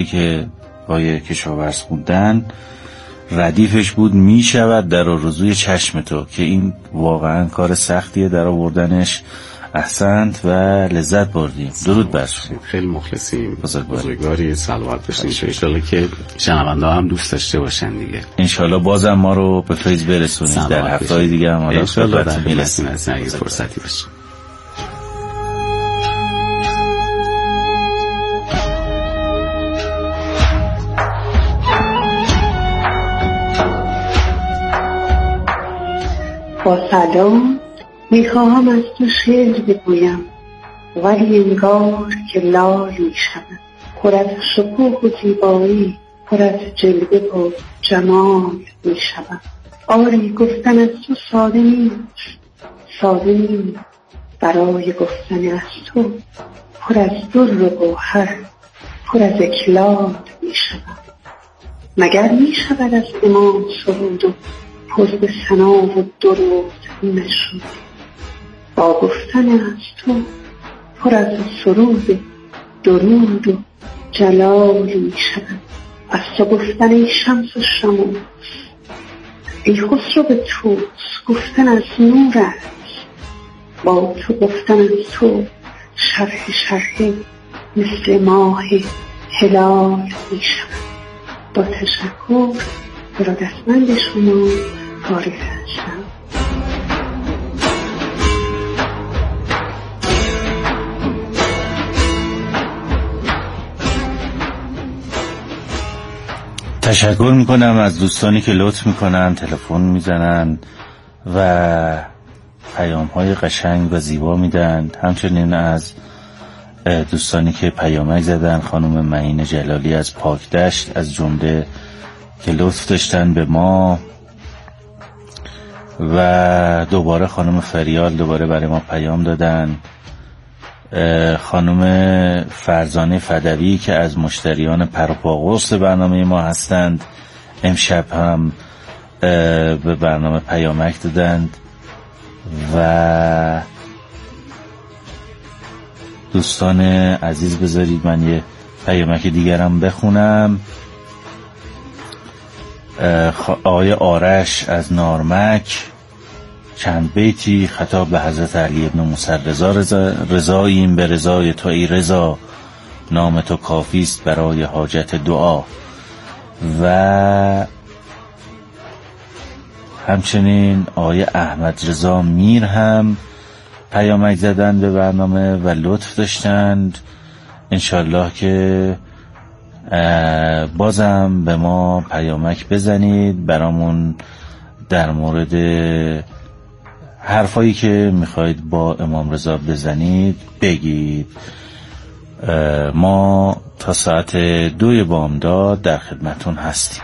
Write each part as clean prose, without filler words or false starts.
که آیه کشاورز خوندن ردیفش بود می شود در آرزوی چشم تو، که این واقعا کار سختیه در آوردنش. احسنت و لذت بردیم. درود بر شما. خیلی مخلصیم، بزرگواری، صلوات باشین. انشالله که شنونده هم دوست داشته باشن دیگه. انشالله بازم ما رو به فیض برسونید در هفته‌های دیگه هم. انشالله در خدمتتون هستیم اگه فرصتی باشه. با سلام میخواهم از تو شعر بگویم، ولی انگار که لال میشود، پر از شکوه و زیبایی، پر از جلوه و جمال میشود. آری گفتن از تو ساده نیست، برای گفتن از تو پر از در و گوهر، پر از اکلال میشود. مگر میشود از امام سرود و پر به ثنا و درود نشد؟ با گفتن از تو پر از سرود، درود و جلال می شود. از تو گفتن ای شمس و شموس، ای خسرو به توس، گفتن از نور است. با تو گفتن از تو شرح مثل ماه هلال می شود. با تشکر ارادتمند شما عارف هستم. تشکر میکنم از دوستانی که لطف میکنن، تلفن میزنن و پیام‌های قشنگ و زیبا میدن. همچنین از دوستانی که پیامک زدن، خانم معین جلالی از پاکدشت از جمله که لطف داشتن به ما، و دوباره خانم فریال دوباره برای ما پیام دادن. خانم فرزانه فدوی که از مشتریان پروپاگوس برنامه ما هستند، امشب هم به برنامه پیامک دادند. و دوستان عزیز بذارید من یه پیامک دیگرم بخونم. آقای آرش از نارمک چند بیتی خطاب به حضرت علی ابن موسی رضاییم به رضای تو ای رضا، نام تو کافیست برای حاجت دعا. و همچنین آقای احمد رضا میر هم پیامک زدن به برنامه و لطف داشتند. انشالله که بازم به ما پیامک بزنید، برامون در مورد حرفایی که میخواید با امام رضا بزنید بگید. ما تا ساعت 2 بامداد در خدمتون هستیم.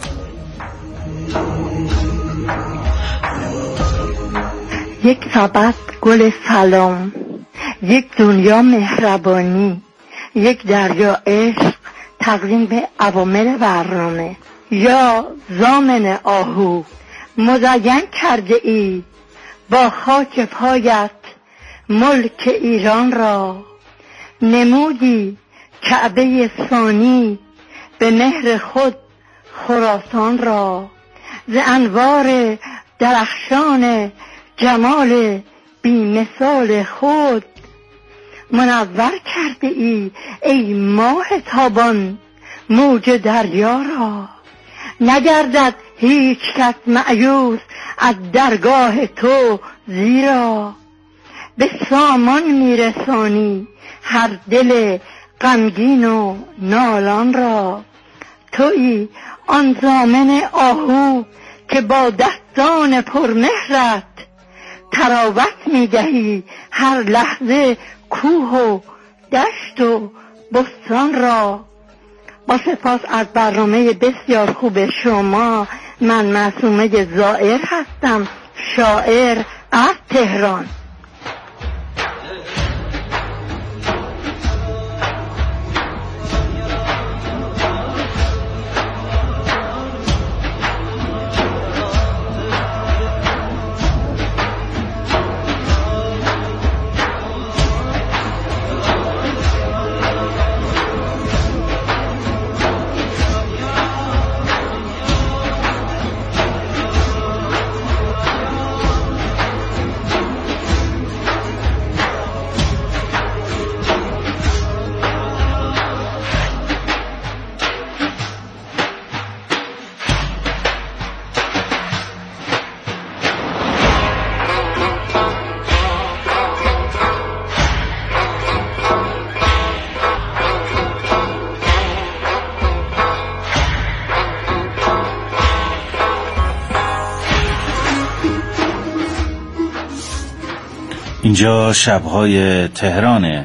یک سبد گل سلام، یک دنیا مهربانی، یک دریا عشق، تقدیم به عوامل برنامه. یا ضامن آهو مزین کرده ای با خاک پایت ملک ایران را، نمودی کعبه ثانی به مهر خود خراسان را، ز انوار درخشان جمال بی مثال خود منور کرده ای ماه تابان موج دریا را. نگردد هیچ کس مأیوس از درگاه تو، زیرا به سامان میرسانی هر دل غمگین و نالان را. تویی آن ضامن آهو که با دستان پرمهرت تراوت میدهی هر لحظه کوه و دشت و بستان را. با سپاس از برنامه بسیار خوب شما، من معصومه زائر هستم، شاعر از تهران. اینجا شب‌های تهرانه.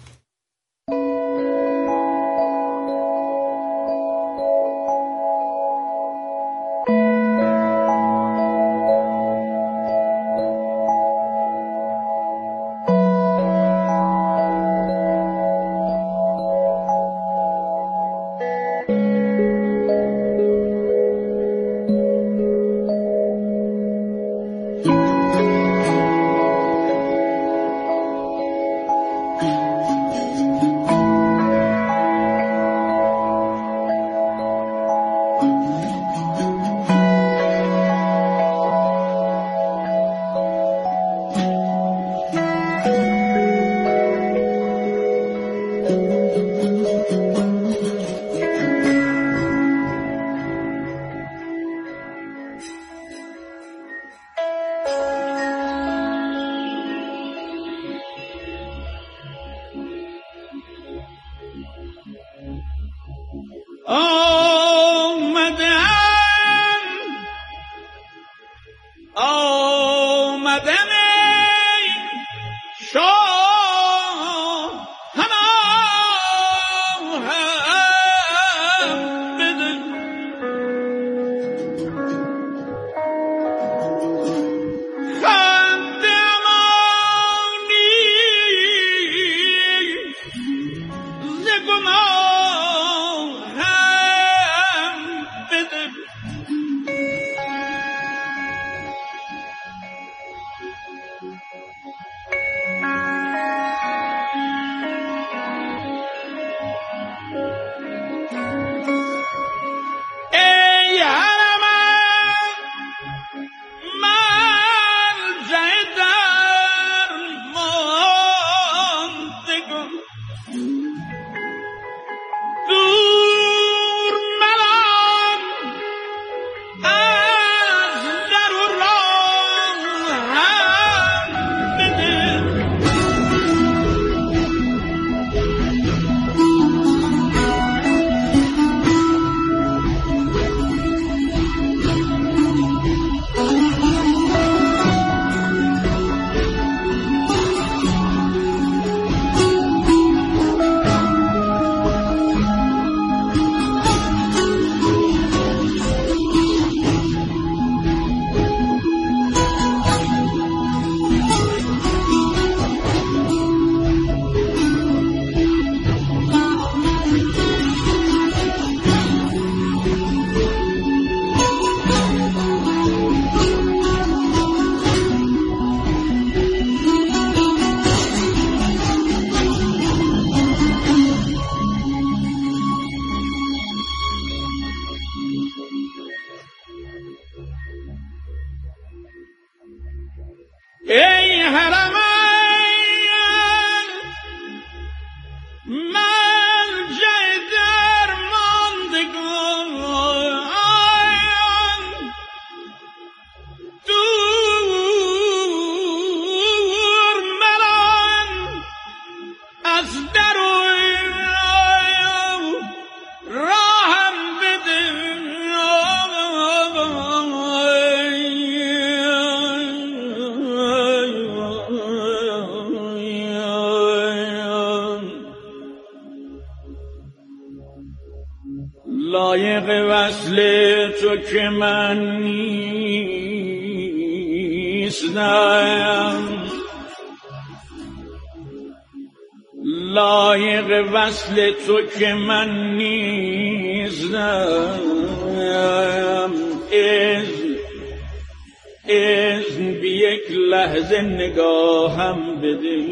لایق وصل تو که من نیستم، لایق وصل تو که من نیستم. اذن بی یک لحظه نگاهم بده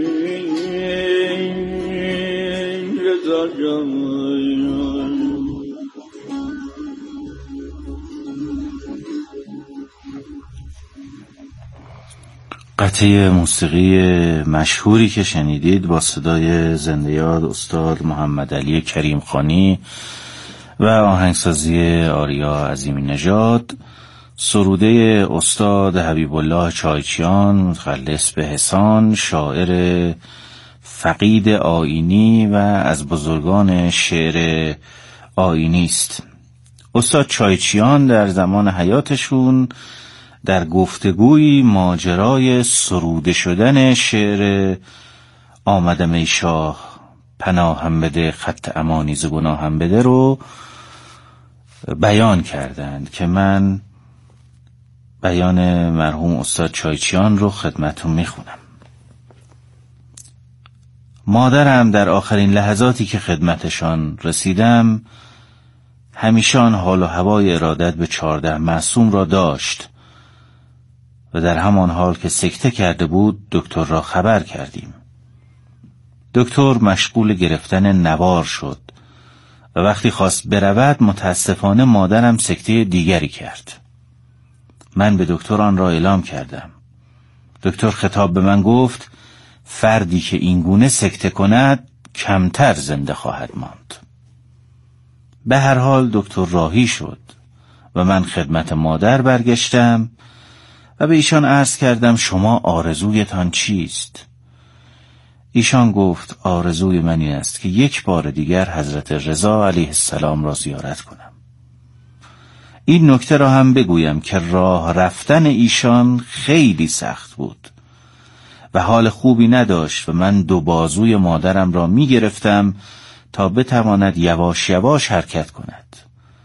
رضا جان. قطعه موسیقی مشهوری که شنیدید با صدای زنده یاد استاد محمد علی کریم خانی و آهنگسازی آریا عظیمی نژاد، سروده استاد حبیب الله چایچیان متخلص به حسان، شاعر فقید آیینی و از بزرگان شعر آیینی است. استاد چایچیان در زمان حیاتشون در گفتگوی ماجرای سروده شدن شعر آمدم ای شاه پناهم بده خط امانی ز گناهم بده رو بیان کردند که من بیان مرحوم استاد چایچیان رو خدمتون میخونم. مادرم در آخرین لحظاتی که خدمتشان رسیدم همیشان حال و هوای ارادت به 14 معصوم را داشت و در همان حال که سکته کرده بود دکتر را خبر کردیم. دکتر مشغول گرفتن نوار شد و وقتی خواست برود متاسفانه مادرم سکته دیگری کرد. من به دکتر آن را اعلام کردم. دکتر خطاب به من گفت فردی که این گونه سکته کند کمتر زنده خواهد ماند. به هر حال دکتر راهی شد و من خدمت مادر برگشتم و به ایشان عرض کردم شما آرزویتان چیست؟ ایشان گفت آرزوی من این است که یک بار دیگر حضرت رضا علیه السلام را زیارت کنم. این نکته را هم بگویم که راه رفتن ایشان خیلی سخت بود و حال خوبی نداشت و من 2 بازوی مادرم را می گرفتم تا بتواند یواش یواش حرکت کند.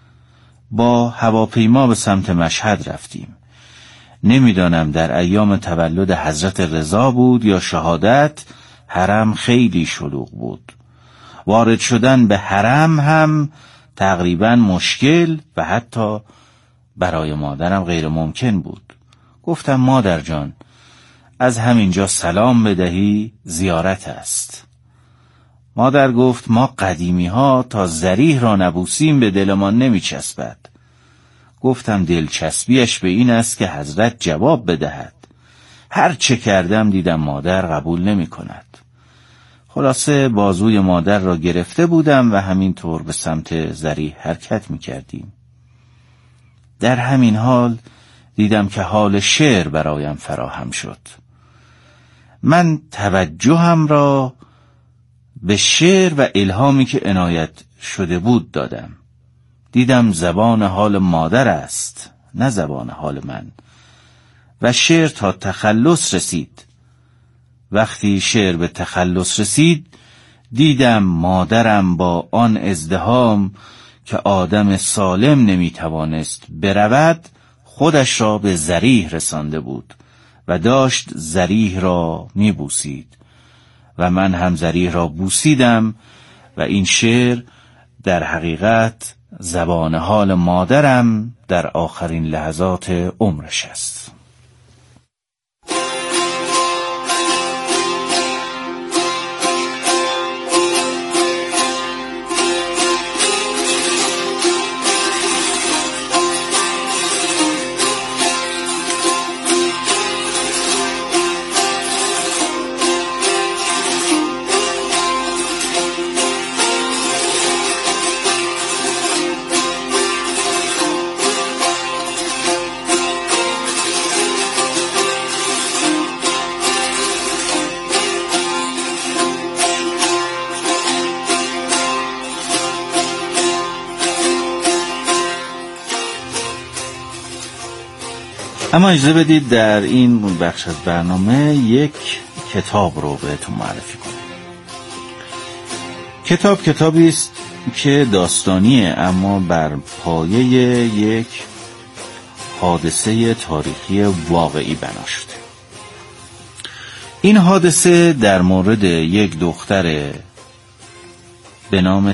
با هواپیما به سمت مشهد رفتیم. نمیدانم در ایام تولد حضرت رضا بود یا شهادت. حرم خیلی شلوغ بود. وارد شدن به حرم هم تقریبا مشکل و حتی برای مادرم غیر ممکن بود. گفتم مادر جان از همینجا سلام بدهی زیارت است. مادر گفت ما قدیمی ها تا ذریح را نبوسیم به دلمان نمی چسبد. گفتم دلچسبیش به این است که حضرت جواب بدهد. هر چه کردم دیدم مادر قبول نمی کند. خلاصه بازوی مادر را گرفته بودم و همینطور به سمت ذریح حرکت می کردیم. در همین حال دیدم که حال شعر برایم فراهم شد. من توجهم را به شعر و الهامی که عنایت شده بود دادم. دیدم زبان حال مادر است نه زبان حال من و شعر تا تخلص رسید. وقتی شعر به تخلص رسید دیدم مادرم با آن ازدحام که آدم سالم نمیتوانست برود خودش را به ذریح رسانده بود و داشت ذریح را میبوسید و من هم ذریح را بوسیدم و این شعر در حقیقت زبان حال مادرم در آخرین لحظات عمرش است. اما اجازه بدید در این بخش از برنامه یک کتاب رو بهتون معرفی کنم. کتابی است که داستانیه اما بر پایه یک حادثه تاریخی واقعی بنا شده. این حادثه در مورد یک دختر به نام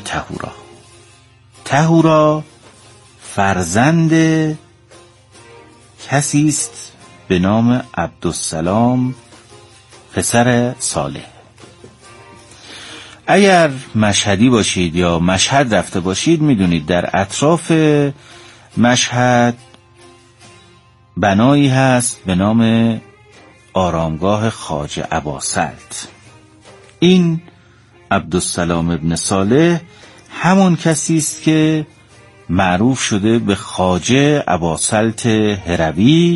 طهورا فرزند کسی است به نام عبدالسلام پسر صالح. اگر مشهدی باشید یا مشهد رفته باشید میدونید در اطراف مشهد بنایی هست به نام آرامگاه خواجه اباسلط. این عبدالسلام ابن صالح همون کسی است که معروف شده به خواجه اباسلط هروی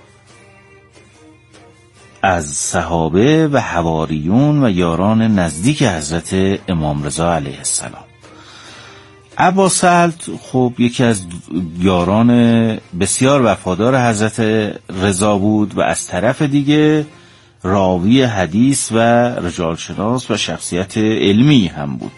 از صحابه و حواریون و یاران نزدیک حضرت امام رضا علیه السلام. اباسلط خب یکی از یاران بسیار وفادار حضرت رضا بود و از طرف دیگه راوی حدیث و رجالشناس و شخصیت علمی هم بود.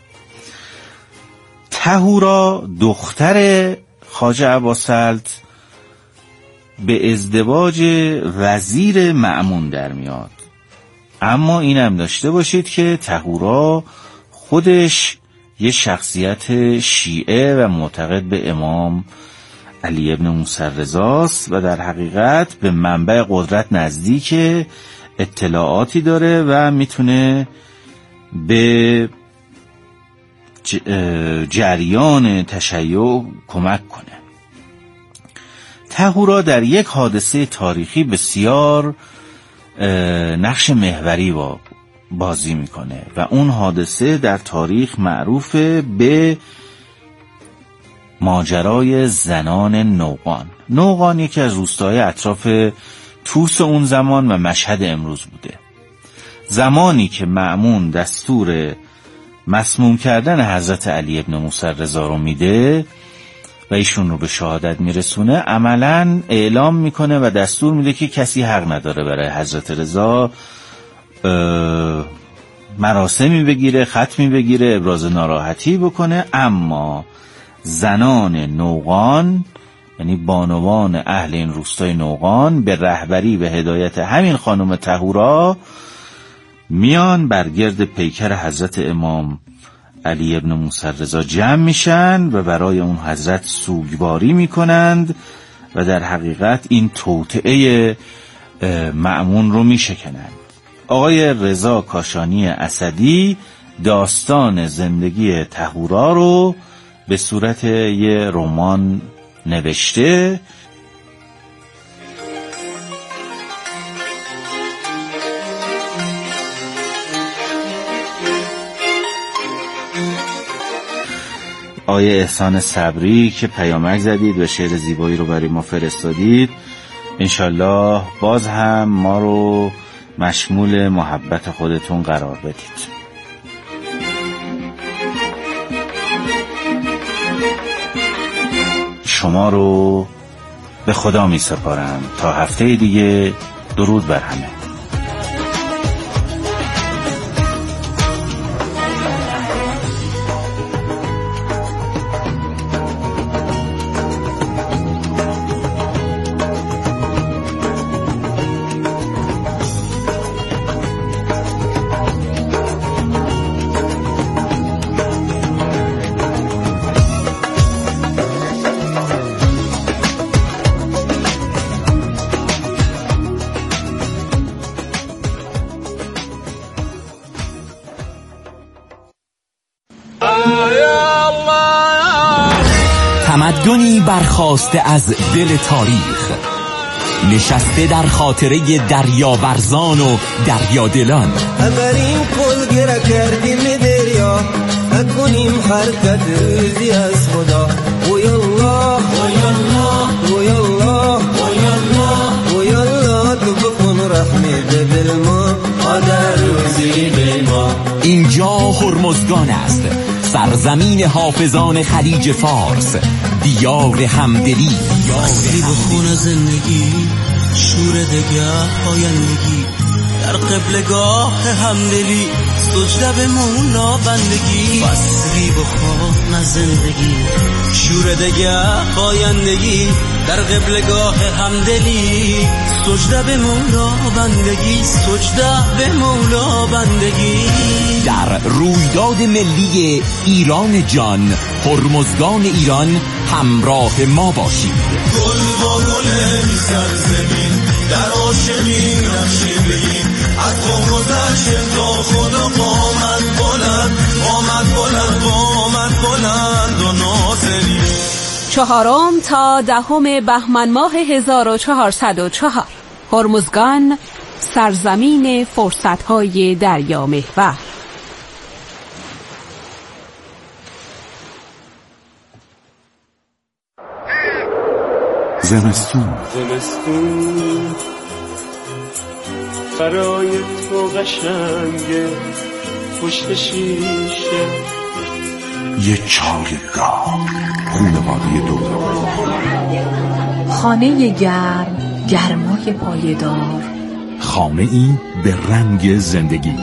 طهورا دختر خواجه اباسلط به ازدواج وزیر مأمون در میاد. اما اینم داشته باشید که طهورا خودش یه شخصیت شیعه و معتقد به امام علی ابن موسی رضاست و در حقیقت به منبع قدرت نزدیک، اطلاعاتی داره و میتونه به جریان تشیع کمک کنه. طهورا در یک حادثه تاریخی بسیار نقش محوری بازی میکنه و اون حادثه در تاریخ معروف به ماجرای زنان نوقان. نوقان یکی از روستاهای اطراف طوس اون زمان و مشهد امروز بوده. زمانی که مأمون دستور مسموم کردن حضرت علی ابن موسی رضا رو میده و ایشون رو به شهادت میرسونه، عملاً اعلام میکنه و دستور میده که کسی حق نداره برای حضرت رضا مراسمی بگیره، ختمی بگیره، ابراز ناراحتی بکنه. اما زنان نوقان، یعنی بانوان اهل این روستای نوقان، به رهبری و هدایت همین خانم طهورا میان بر گرد پیکر حضرت امام علی ابن موسی رضا جمع میشن و برای اون حضرت سوگواری میکنند و در حقیقت این توطئه مأمون رو میشکنند. آقای رضا کاشانی اسدی داستان زندگی طهورا رو به صورت یه رمان نوشته. آیه احسان صبری که پیامک زدید و شعر زیبایی رو برای ما فرستادید، انشالله باز هم ما رو مشمول محبت خودتون قرار بدید. شما رو به خدا می سپارم تا هفته دیگه. درود بر همه. تمدنی برخاسته از دل تاریخ، نشسته در خاطره دریاورزان و دریادلان. اولین قول گره کردیم دریا، اکنیم حرکت روزی از خدا. ویالله ویالله ویالله ویالله ویالله، تو بکن رحمی به دل ما، قدر روزی به ما. اینجا هرمزگان است، سرزمین حافظان خلیج فارس، دیار همدلی. بستی به خون زندگی، شور دگر پایندگی، در قبلگاه همدلی، سجده به مولا بندگی. بستی به خون زندگی، شور دگر پایندگی، در قبلگاه همدلی، سجده به مولا بندگی، سجده به مولا بندگی. در رویداد ملی ایران جان، هرمزگان ایران، همراه ما باشید. گل با گل سرزمین، در عاشقی نقشی بگیم، از قوم گذشت تا خدا قامت بلند، قامت بلند، قامت بلند و ناصری. 4 تا 10 بهمن ماه 1404 هرمزگان، سرزمین فرصت‌های دریا محور. زمستون برای تو قشنگه، پشت شیشه بوی چای گرم، خانواده دور، خانه گرم، گرمای پایدار، خانه ای به رنگ زندگی.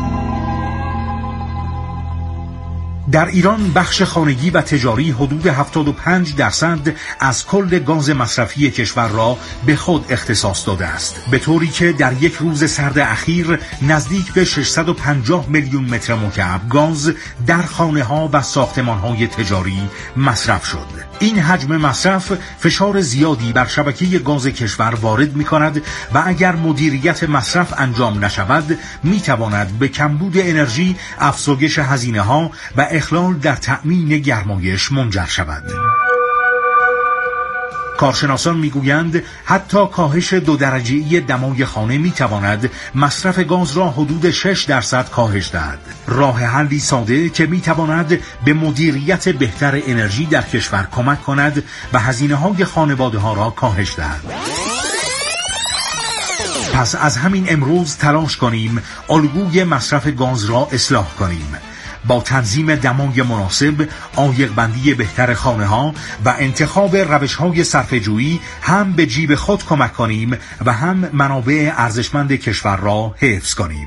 در ایران بخش خانگی و تجاری حدود 75% از کل گاز مصرفی کشور را به خود اختصاص داده است، به طوری که در یک روز سرد اخیر نزدیک به 650 میلیون متر مکعب گاز در خانه‌ها و ساختمان‌های تجاری مصرف شد. این حجم مصرف فشار زیادی بر شبکه گاز کشور وارد می‌کند و اگر مدیریت مصرف انجام نشود می‌تواند به کمبود انرژی، افزایش هزینه‌ها و اخلال در تأمین گرمایش منجر شود. کارشناسان میگویند حتی کاهش 2 درجه‌ای دمای خانه میتواند مصرف گاز را حدود 6% کاهش دهد. راه حلی ساده که میتواند به مدیریت بهتر انرژی در کشور کمک کند و هزینه‌های خانواده‌ها را کاهش دهد. پس از همین امروز تلاش کنیم الگوی مصرف گاز را اصلاح کنیم. با تنظیم دمای مناسب، عایق‌بندی بهتر خانه‌ها و انتخاب روش‌های صرفه‌جویی هم به جیب خود کمک کنیم و هم منابع ارزشمند کشور را حفظ کنیم.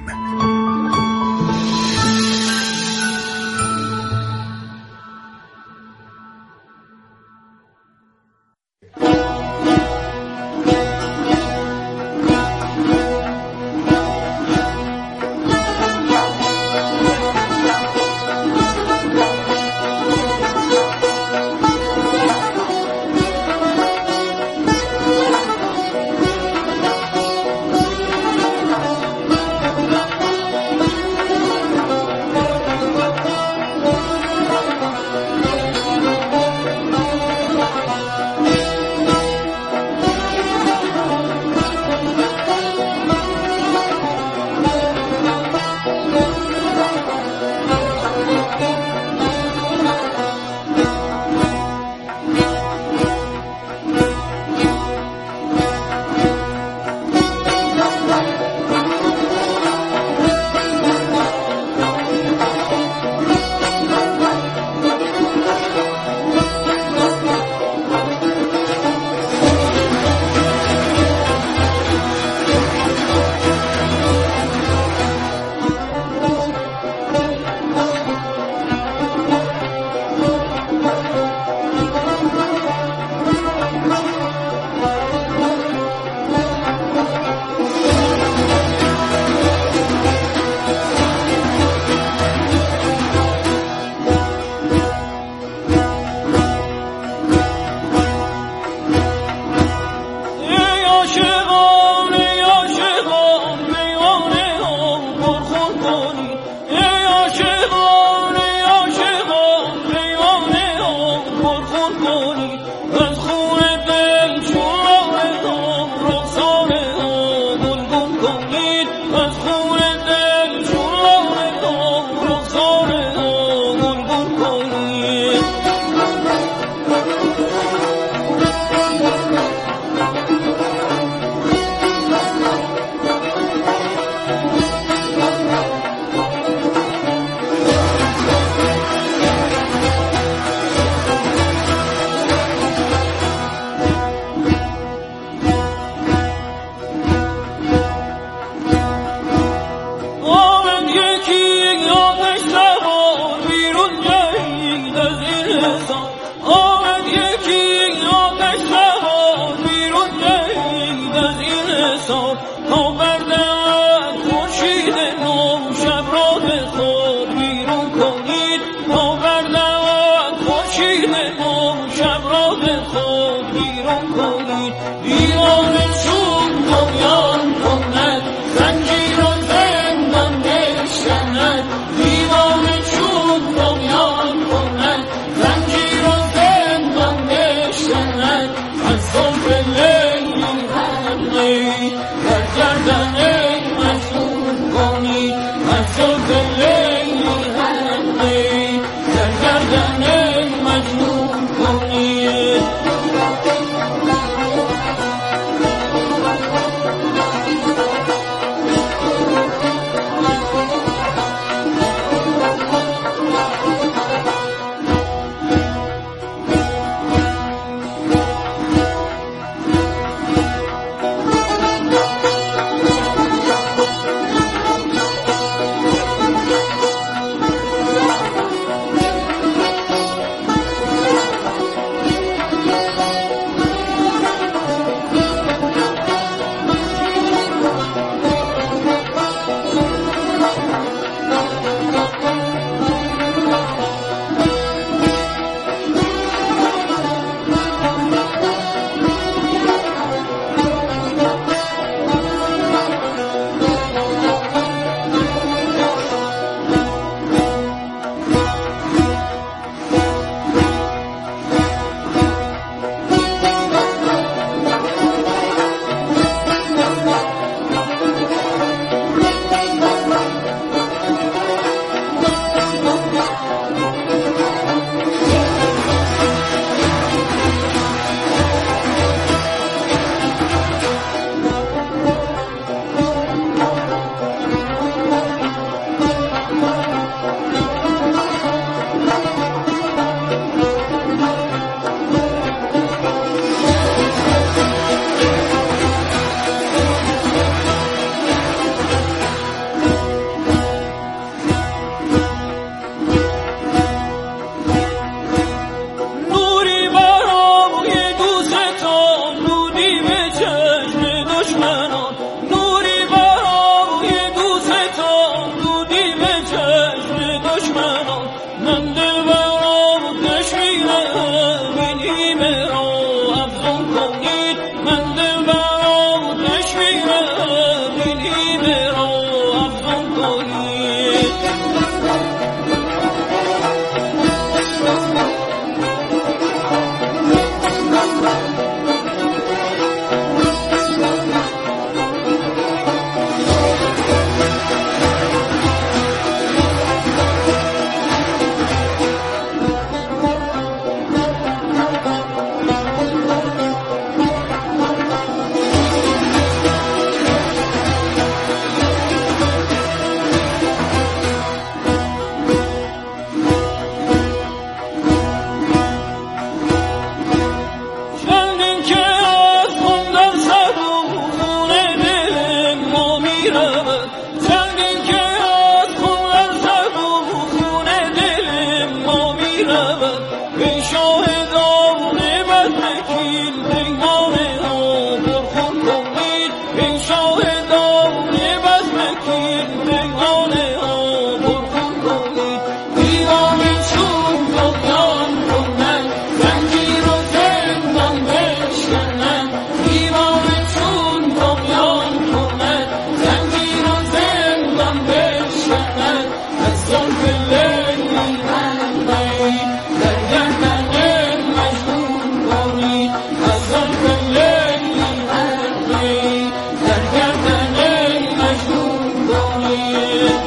ای شاهدان بدمکین پیمان ها پرخون کنید ای شاهدان بدمکین پیمان ها پرخون کنید دیوان چون دختان کنن زنجیر و زندان بشکنن دیوان چون دختان کنن زنجیر و زندان بشکنن از زلف لیلی منبعید در گردن مجنون کنید از زلف لیلی منبعید در گردن مجنون کنید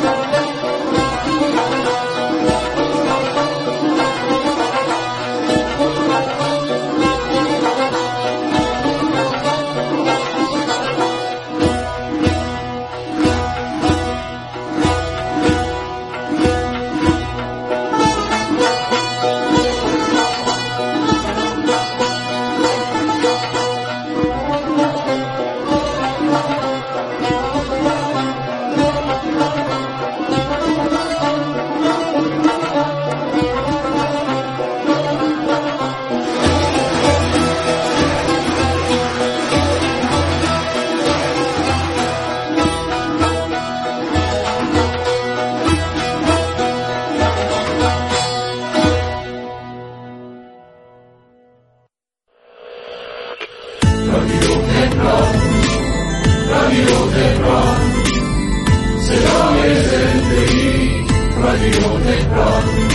رادیو تهران صدای زندگی رادیو تهران